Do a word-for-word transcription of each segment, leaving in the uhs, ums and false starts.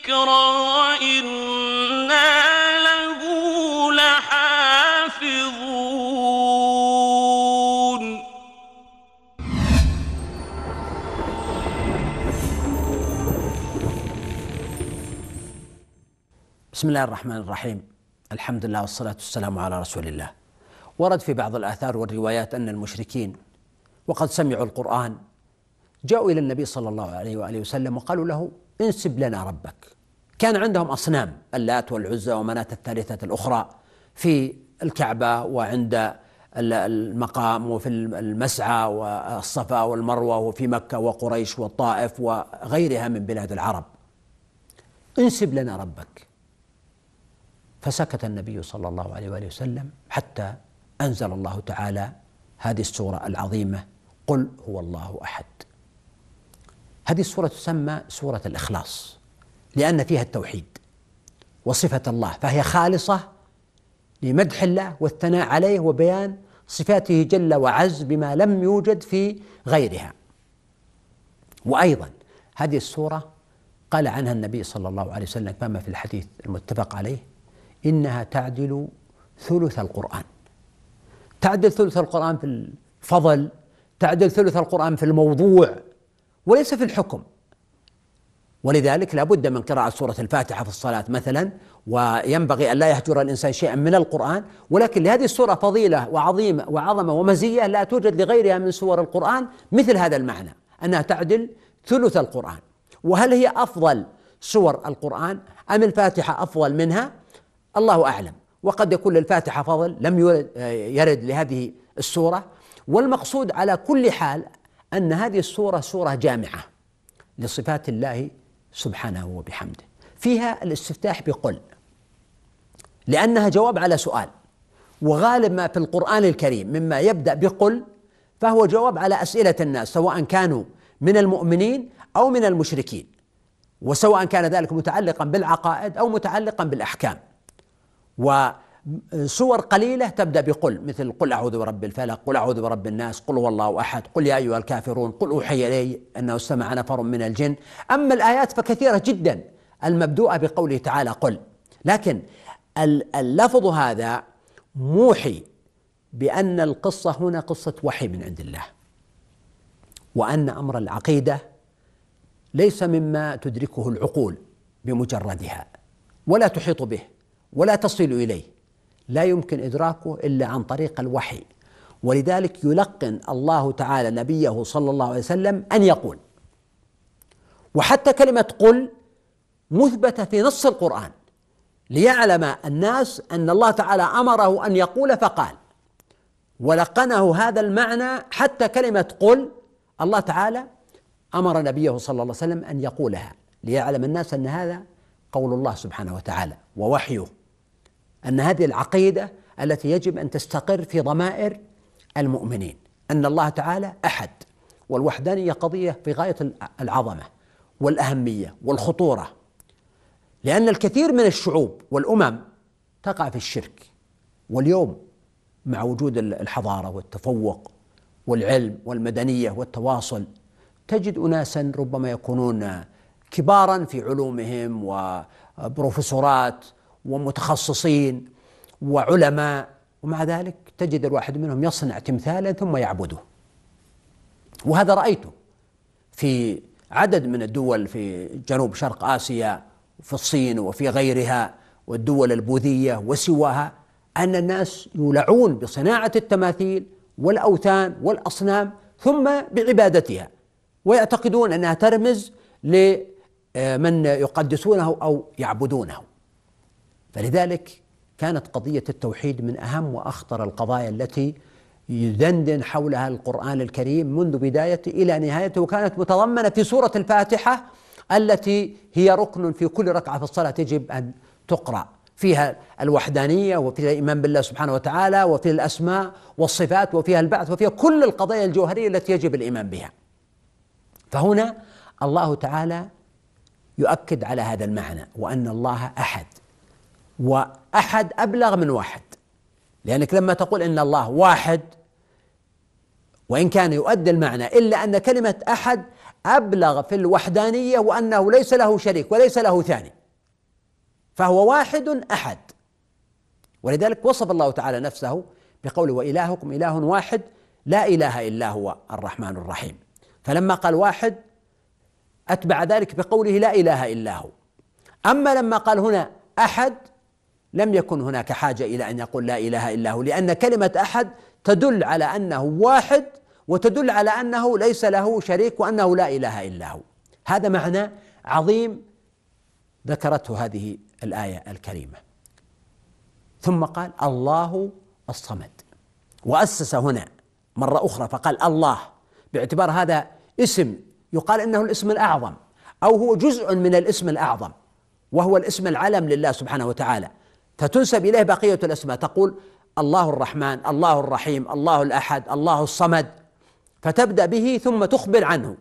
وإنا له لحافظون. بسم الله الرحمن الرحيم. الحمد لله والصلاة والسلام على رسول الله. ورد في بعض الآثار والروايات أن المشركين وقد سمعوا القرآن جاءوا إلى النبي صلى الله عليه وآله وسلم وقالوا له: انسب لنا ربك. كان عندهم أصنام، اللات والعزى ومناة الثالثة الأخرى، في الكعبة وعند المقام وفي المسعى والصفا والمروة وفي مكة وقريش والطائف وغيرها من بلاد العرب. انسب لنا ربك. فسكت النبي صلى الله عليه وآله وسلم حتى أنزل الله تعالى هذه السورة العظيمة: قل هو الله أحد. هذه السورة تسمى سورة الإخلاص لأن فيها التوحيد وصفة الله، فهي خالصة لمدح الله والثناء عليه وبيان صفاته جل وعز بما لم يوجد في غيرها. وأيضا هذه السورة قال عنها النبي صلى الله عليه وسلم كما في الحديث المتفق عليه: إنها تعدل ثلث القرآن. تعدل ثلث القرآن في الفضل، تعدل ثلث القرآن في الموضوع، وليس في الحكم. ولذلك لا بد من قراءة سورة الفاتحة في الصلاة مثلا، وينبغي أن لا يهجر الإنسان شيئا من القرآن، ولكن لهذه السورة فضيلة وعظيمة وعظمة ومزية لا توجد لغيرها من سور القرآن مثل هذا المعنى، أنها تعدل ثلث القرآن. وهل هي أفضل سور القرآن أم الفاتحة أفضل منها؟ الله أعلم، وقد يكون للفاتحة فضل لم يرد لهذه السورة. والمقصود على كل حال أن هذه السورة سورة جامعة لصفات الله سبحانه وبحمده. فيها الاستفتاح بقل لأنها جواب على سؤال، وغالب ما في القرآن الكريم مما يبدأ بقل فهو جواب على أسئلة الناس سواء كانوا من المؤمنين أو من المشركين، وسواء كان ذلك متعلقا بالعقائد أو متعلقا بالأحكام. وسور قليلة تبدأ بقل، مثل قل أعوذ برب الفلق، قل أعوذ برب الناس، قل هو الله أحد، قل يا أيها الكافرون، قل أوحي إلي أنه استمع نفر من الجن. أما الآيات فكثيرة جدا المبدوءة بقوله تعالى قل، لكن اللفظ هذا موحي بأن القصة هنا قصة وحي من عند الله، وأن أمر العقيدة ليس مما تدركه العقول بمجردها ولا تحيط به ولا تصل إليه، لا يمكن إدراكه إلا عن طريق الوحي. ولذلك يلقن الله تعالى نبيه صلى الله عليه وسلم أن يقول. وحتى كلمة قل مثبتة في نص القرآن ليعلم الناس أن الله تعالى أمره أن يقول فقال، ولقنه هذا المعنى. حتى كلمة قل الله تعالى أمر نبيه صلى الله عليه وسلم أن يقولها ليعلم الناس أن هذا قول الله سبحانه وتعالى ووحيه، أن هذه العقيدة التي يجب أن تستقر في ضمائر المؤمنين، أن الله تعالى أحد، والوحدانية قضية في غاية العظمة والأهمية والخطورة، لأن الكثير من الشعوب والأمم تقع في الشرك. واليوم مع وجود الحضارة والتفوق والعلم والمدنية والتواصل تجد أناسا ربما يكونون كبارا في علومهم وبروفيسورات ومتخصصين وعلماء، ومع ذلك تجد الواحد منهم يصنع تمثالا ثم يعبده. وهذا رأيته في عدد من الدول في جنوب شرق آسيا وفي الصين وفي غيرها والدول البوذية وسواها، أن الناس يولعون بصناعة التماثيل والأوثان والأصنام ثم بعبادتها، ويعتقدون أنها ترمز لمن يقدسونه أو يعبدونه. فلذلك كانت قضية التوحيد من أهم وأخطر القضايا التي يدندن حولها القرآن الكريم منذ بدايته إلى نهايته، وكانت متضمنة في سورة الفاتحة التي هي ركن في كل ركعة في الصلاة يجب أن تقرأ، فيها الوحدانية وفيها الإيمان بالله سبحانه وتعالى وفيها الأسماء والصفات وفيها البعث وفيها كل القضايا الجوهرية التي يجب الإيمان بها. فهنا الله تعالى يؤكد على هذا المعنى، وأن الله أحد، وأحد أبلغ من واحد، لأنك لما تقول إن الله واحد وإن كان يؤدي المعنى إلا أن كلمة أحد أبلغ في الوحدانية، وأنه ليس له شريك وليس له ثاني، فهو واحد أحد. ولذلك وصف الله تعالى نفسه بقوله وإلهكم إله واحد لا إله إلا هو الرحمن الرحيم. فلما قال واحد أتبع ذلك بقوله لا إله إلا هو. أما لما قال هنا أحد لم يكن هناك حاجة إلى أن يقول لا إله إلا هو، لأن كلمة أحد تدل على أنه واحد وتدل على أنه ليس له شريك وأنه لا إله إلا هو. هذا معنى عظيم ذكرته هذه الآية الكريمة. ثم قال الله الصمد، وأسس هنا مرة أخرى فقال الله، باعتبار هذا اسم يقال إنه الاسم الأعظم أو هو جزء من الاسم الأعظم، وهو الاسم العلم لله سبحانه وتعالى، فتنسب إليه بقية الأسماء، تقول الله الرحمن، الله الرحيم، الله الأحد، الله الصمد، فتبدأ به ثم تخبر عنه.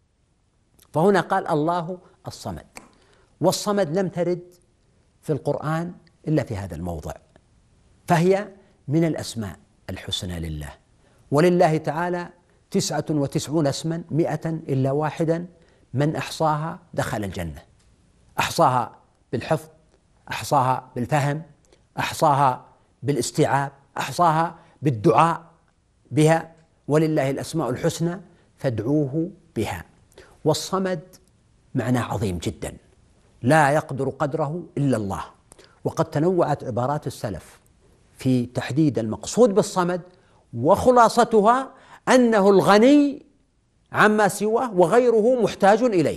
فهنا قال الله الصمد، والصمد لم ترد في القرآن إلا في هذا الموضع، فهي من الأسماء الحسنى لله. ولله تعالى تسعة وتسعون اسما مئة إلا واحدا من أحصاها دخل الجنة. أحصاها بالحفظ، أحصاها بالفهم، أحصاها بالاستيعاب، أحصاها بالدعاء بها. ولله الأسماء الحسنى فادعوه بها. والصمد معناه عظيم جدا لا يقدر قدره إلا الله. وقد تنوعت عبارات السلف في تحديد المقصود بالصمد، وخلاصتها أنه الغني عما سواه وغيره محتاج إليه.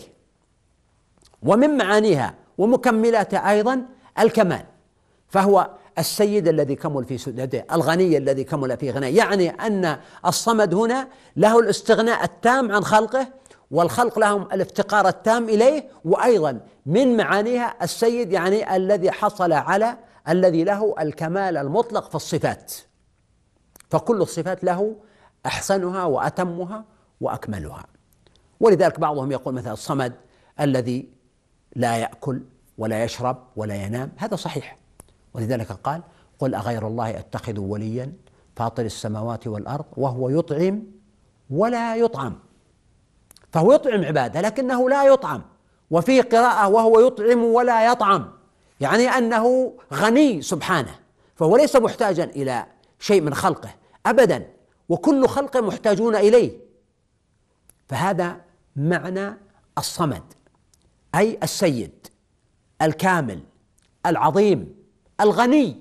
ومن معانيها ومكملاتها أيضا الكمال، فهو السيد الذي كمل في سدده، الغني الذي كمل في غناه، يعني أن الصمد هنا له الاستغناء التام عن خلقه، والخلق لهم الافتقار التام إليه. وأيضا من معانيها السيد يعني الذي حصل على الذي له الكمال المطلق في الصفات، فكل الصفات له أحسنها وأتمها وأكملها. ولذلك بعضهم يقول مثلا الصمد الذي لا يأكل ولا يشرب ولا ينام، هذا صحيح. ولذلك قال قل أغير الله أتخذ وليا فاطر السماوات والأرض وهو يطعم ولا يطعم. فهو يطعم عباده لكنه لا يطعم. وفي قراءة وهو يطعم ولا يطعم، يعني أنه غني سبحانه، فهو ليس محتاجا إلى شيء من خلقه أبدا، وكل خلقه محتاجون إليه. فهذا معنى الصمد، أي السيد الكامل العظيم الغني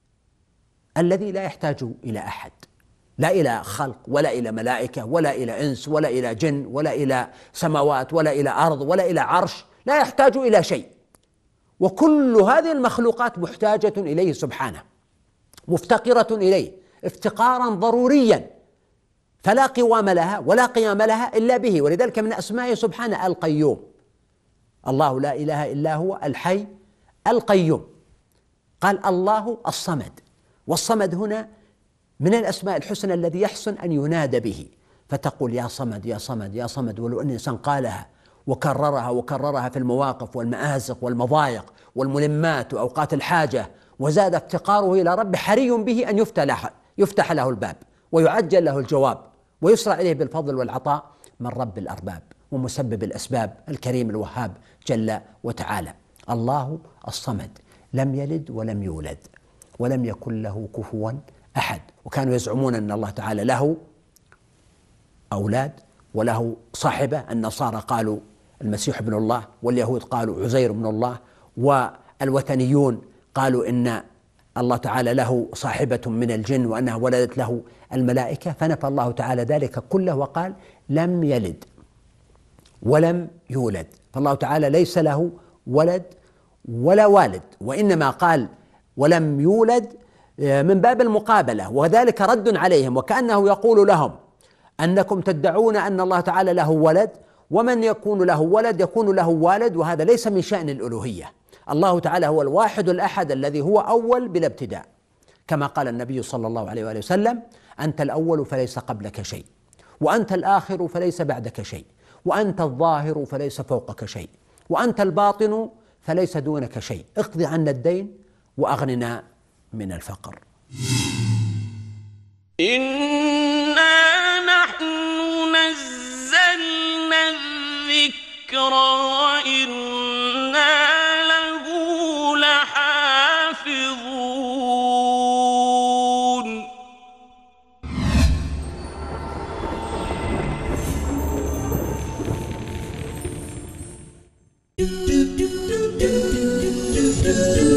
الذي لا يحتاج إلى أحد، لا إلى خلق ولا إلى ملائكة ولا إلى إنس ولا إلى جن ولا إلى سماوات ولا إلى أرض ولا إلى عرش، لا يحتاج إلى شيء. وكل هذه المخلوقات محتاجة إليه سبحانه، مفتقرة إليه افتقارا ضروريا، فلا قوام لها ولا قيام لها إلا به. ولذلك من أسمائه سبحانه القيوم، الله لا إله إلا هو الحي القيوم. قال الله الصمد، والصمد هنا من الأسماء الحسنى الذي يحسن أن ينادى به، فتقول يا صمد يا صمد يا صمد. ولو أن الإنسان قالها وكررها وكررها في المواقف والمآزق والمضايق والملمات وأوقات الحاجة وزاد افتقاره إلى ربه، حري به أن يفتح يفتح له الباب ويعجل له الجواب ويسرع إليه بالفضل والعطاء من رب الأرباب ومسبب الأسباب الكريم الوهاب جل وتعالى. الله الصمد لم يلد ولم يولد ولم يكن له كفوا أحد. وكانوا يزعمون أن الله تعالى له أولاد وله صاحبة، النصارى قالوا المسيح ابن الله، واليهود قالوا عزير ابن الله، والوثنيون قالوا إن الله تعالى له صاحبة من الجن وأنها ولدت له الملائكة. فنفى الله تعالى ذلك كله وقال لم يلد ولم يولد، فالله تعالى ليس له ولد ولا والد، وإنما قال ولم يولد من باب المقابلة، وذلك رد عليهم، وكأنه يقول لهم أنكم تدعون أن الله تعالى له ولد، ومن يكون له ولد يكون له والد، وهذا ليس من شأن الألوهية. الله تعالى هو الواحد الأحد الذي هو أول بلا ابتداء، كما قال النبي صلى الله عليه وآله وسلم أنت الأول فليس قبلك شيء، وأنت الآخر فليس بعدك شيء، وأنت الظاهر فليس فوقك شيء، وأنت الباطن فليس دونك شيء، اقض عنا الدين وأغننا من الفقر. إنا نحن نزلنا الذكر وإنا له لحافظون. do do do do do do do